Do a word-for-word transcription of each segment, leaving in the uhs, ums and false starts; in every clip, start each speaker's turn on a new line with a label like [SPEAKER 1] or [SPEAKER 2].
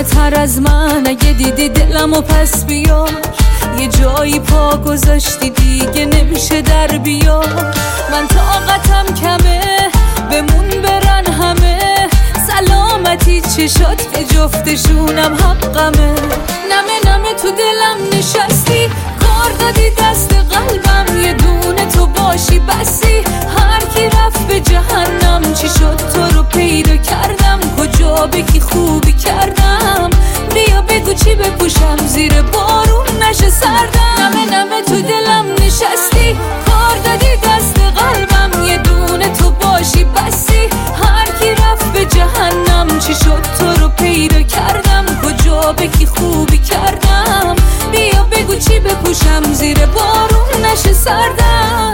[SPEAKER 1] تر از من اگه دیدی دلمو پس بیار، یه جایی پا گذاشتی دیگه نمیشه در بیار. من طاقتم کمه بمون برن همه، سلامتی چشات که جفتشونم حقمه. نمه نمه تو دلم نشستی، کار دادی دست قلبم، یه دونه تو باشی بسی. هر کی رفت به جهنم چی شد تو رو پیدا کردم، کجا بگی خوبی کردم. بیا بگو چی بپوشم زیر بارون نشه سردم. نمه نمه تو دلم نشستی، کار دادی دست قلبم، یه دونه تو باشی بسی. هر کی رفت به جهنم چی شد تو رو پیدا کردم، کجا بگی خوبی کردم. بیا بگو چی بپوشم زیر بارون نشه سردم.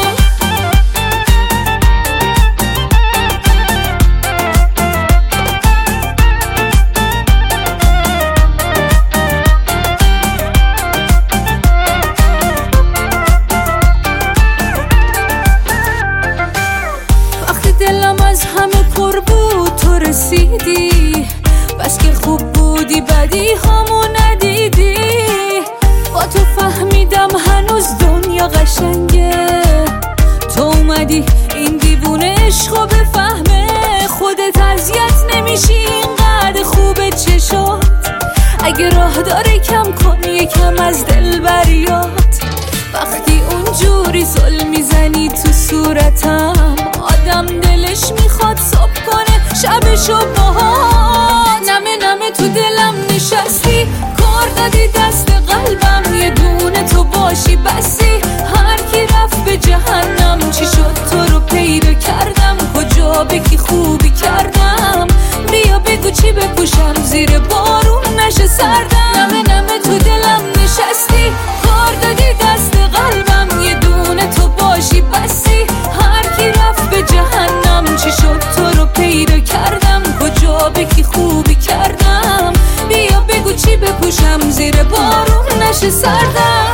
[SPEAKER 1] دلم از همه پر بود تو رسیدی، بس که خوب بودی بدی همو ندیدی. با تو فهمیدم هنوز دنیا قشنگه، تو اومدی این دیوونه عشقو بفهمه. خودت اذیت نمیشی اینقدر خوبه چشات، اگه راه داره کم کن یکم از دل بریات. وقتی اونجوری زل میزنی تو صورتم، آدم دلش میخواد صبح کنه شبشو باهات. نمه نمه تو دلم نشستی، کار دادی دست قلبم، یه دونه تو باشی بسی. هر کی رفت به جهنم چی شد تو رو پیدا کردم، کجا بگی خوبی کردم. بیا بگو چی بپوشم زیر بارون نشه سردم. نمه نمه تو دلم نشستی، کار دادی دست قلبم، یه دونه تو باشی بسی. هر کی رفت به جهنم چی شد تو رو پیدا کردم، کجا بگی خوبی کردم. بیا بگو چی بپوشم زیر بارون نشه سردم.